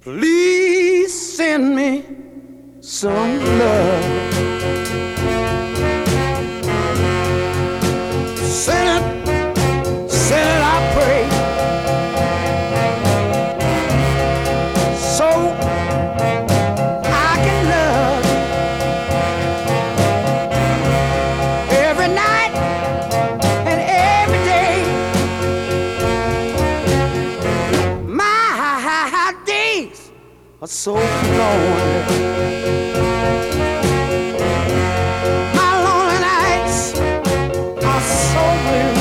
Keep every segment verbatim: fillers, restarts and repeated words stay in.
Please send me some love. Send it, send it, I pray. So I can love every night and every day. My days are so lonely. My lonely nights are so blue.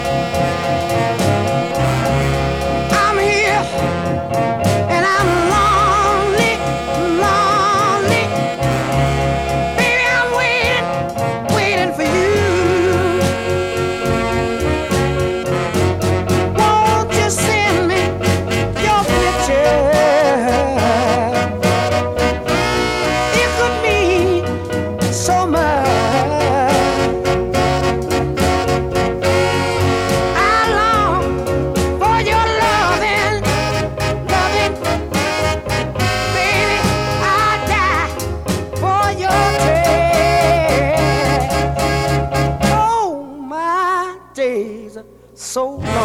I'm here and I'm lonely, lonely. Baby, I'm waiting, waiting for you. Won't you send me your picture? It could mean so much. I long for your loving, loving. Baby, I die for your touch. Oh, my days are so long.